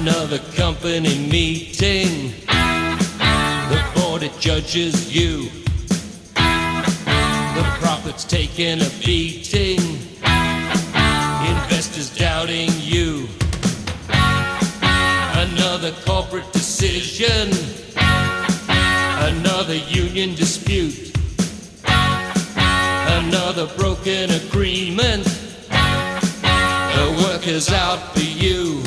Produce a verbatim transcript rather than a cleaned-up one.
Another company meeting, the board it judges you. The profit's taking a beating, investors doubting you. Another corporate decision, another union dispute, another broken agreement. The workers out for you.